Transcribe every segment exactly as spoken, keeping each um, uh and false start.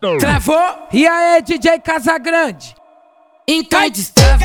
Travou? E aí, D J Casagrande? Então destrava.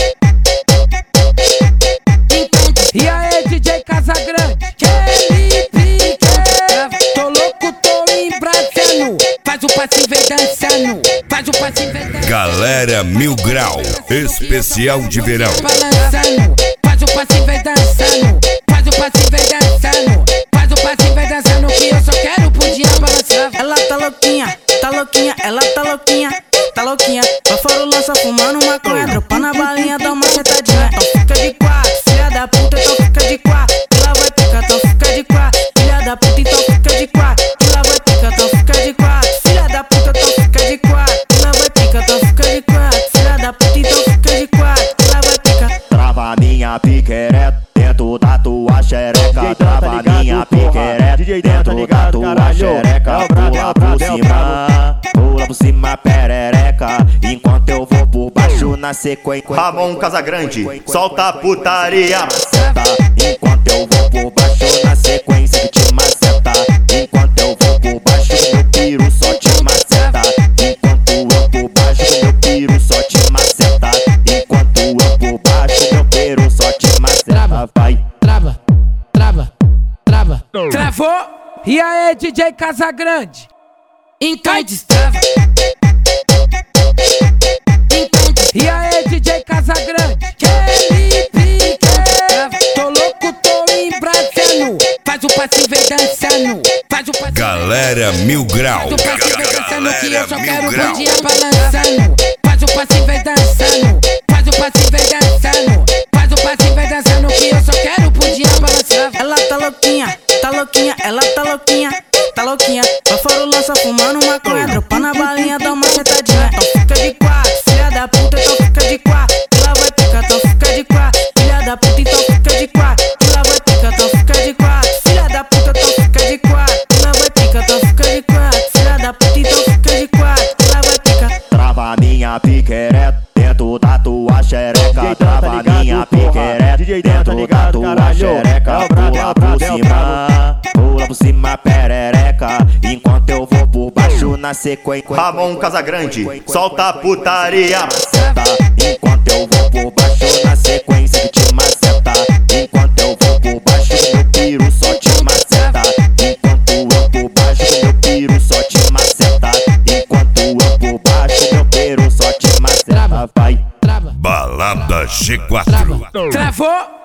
E aí, D J Casagrande? Que ele pique. Tô louco, tô embrasando. Faz o passinho, vem dançando. Faz o passinho, vem dançando. Galera Mil Grau, especial de verão. Balançando. Faz o passinho, vem dançando. Faz o passinho, vem dançando. Faz o passinho, vem dançando. Que eu só quero pudim balançar. Ela tá louquinha, tá louquinha, ela tá louquinha, tá louquinha. Pra fora o lança fumando maconha, dropando a balinha, dá uma sentadinha. Então fica de quatro, filha da puta, então fica de quatro. Ela vai picar, então fica de quatro. Filha da puta, então fica de quatro. Ela vai picar, então fica de quatro. Filha da puta, então fica de quatro. Ela vai picar, então fica de quatro. Filha da puta, então fica de quatro. Ela vai picar. Trava minha piquereta dentro da tua xereca. Trava minha piquereta dentro da tua xereca. Pula por cima, pula por cima, perereca. Enquanto eu vou por baixo na sequência. Ramon Casagrande, solta a putaria. Enquanto eu vou por baixo na sequência que te maceta. Enquanto eu vou por baixo meu piro só te maceta. Enquanto eu por baixo meu piro só te maceta. Enquanto eu por baixo meu piro só te maceta. Vai, trava, trava, trava. Travou? E aí, D J Casagrande? Então destrava. E aí, D J Casagrande? Que ele pique. Tô louco, tô embrasando. Faz o passinho, vem dançando. Faz o passinho. Galera Mil Grau. Faz o passinho, vem dançando. Que eu só quero pudim balançando. Faz o passinho, vem dançando. Faz o passinho, vem dançando. Faz o passinho, vem dançando. Que eu só quero pudim balançar. Ela tá louquinha, tá louquinha, ela tá louquinha, tá louquinha. Pra fora o lança fumando maconha, dropando a balinha, dá uma sentadinha. Então fica de quatro, filha da puta, então fica de quatro. Ela vai picar, então fica de quatro. Filha da puta, então fica de quatro. Ela vai picar, então fica de quatro. Filha da puta, então fica de quatro. Ela vai picar, então fica de quatro. Filha da puta, então fica de quatro. Ela vai picar. trava minha piquereta dentro da tua xereca. Trava minha piquereta dentro da tua xereca. Pula por cima, pula por cima, perereca. Enquanto eu vou por baixo na sequência. Ramon Casagrande, solta a putaria. Enquanto eu vou por baixo na sequência que te maceta. Enquanto eu vou por baixo meu piro só te maceta. Enquanto eu por baixo meu piro só te maceta. Enquanto eu por baixo meu piro só te maceta. Vai, Balada G quatro. Travou?